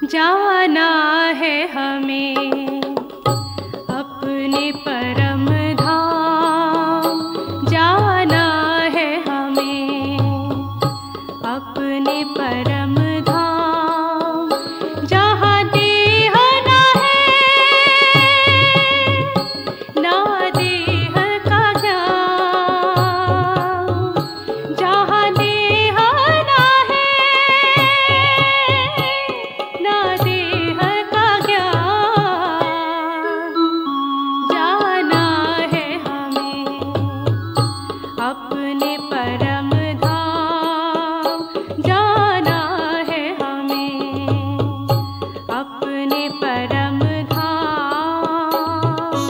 जाना है हमें अपने परम धाम, जाना है हमें अपने परम धाम, जहाँ देह ना है ना देह का ज्ञान, जहाँ देह ना है ना देह का ज्ञान, जाना है हमें अपने परम धाम, जाना है हमें अपने परम धाम।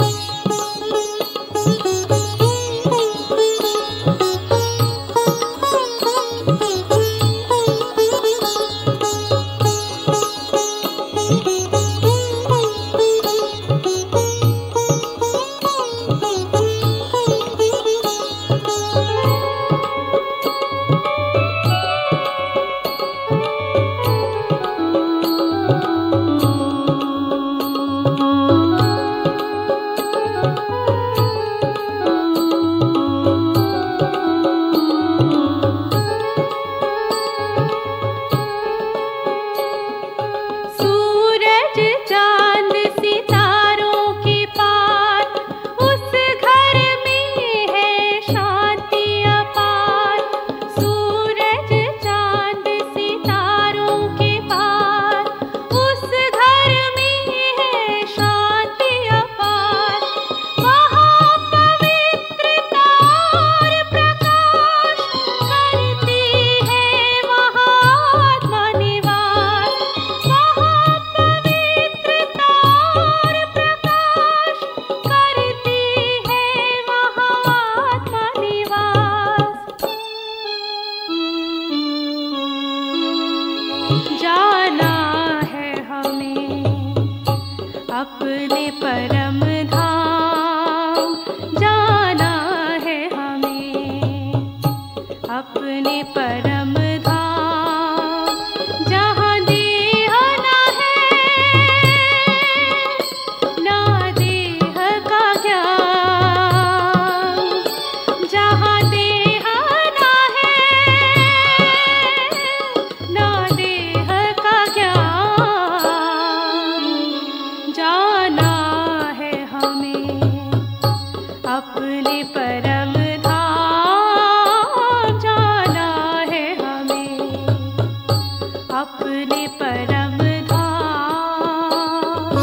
सूरज चांद सितारों के पार, उस घर में है शांति अपार। सूरज चांद सितारों के पार, उस घर में है शांति अपार। वहाँ पवित्रता और प्रकाश करती है महात्मा निवास। वहाँ पवित्रता और प्रकाश करती है महात्मा निवास। जाना है हमें अपने परम धाम, जाना है हमें अपने परम धाम, जहाँ देह ना है ना देह का ज्ञान, जहाँ देह ना है ना देह का ज्ञान, जाना है हमें अपने परम धाम, जाना है हमें अपने परम धाम।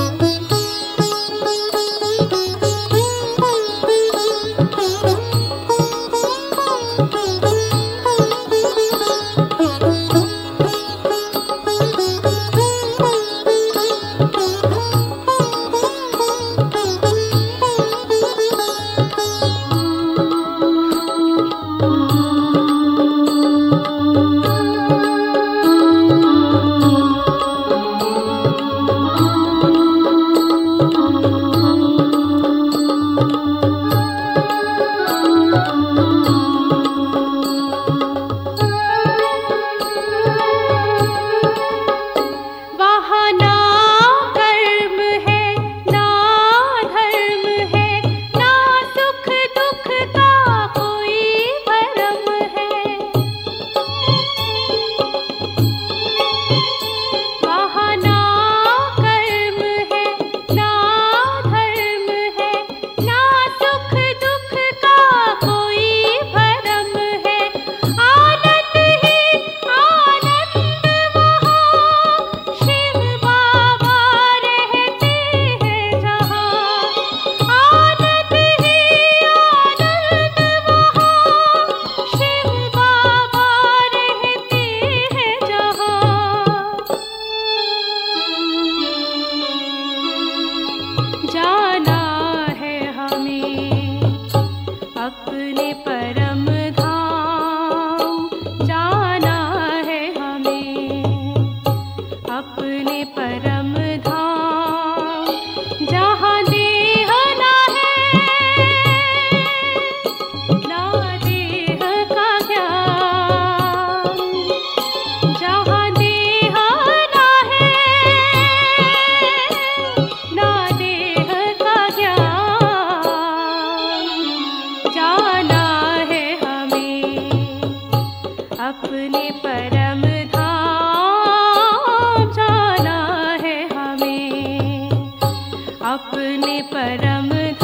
वहाँ ना कर्म है ना धर्म है, ना सुख दुख का कोई भरम है। वहाँ ना कर्म है ना धर्म है, ना सुख दुख का कोई भरम है। आनंद ही आनंद वहाँ शिव बाबा रहते हैं जहाँ। आनंद ही आनंद वहाँ शिव बाबा रहते हैं जहाँ। जाना है हमें अपने परम धाम, जाना है हमें अपने परम धाम, जहाँ देह ना है ना देह का ज्ञान, जहाँ देह ना है परम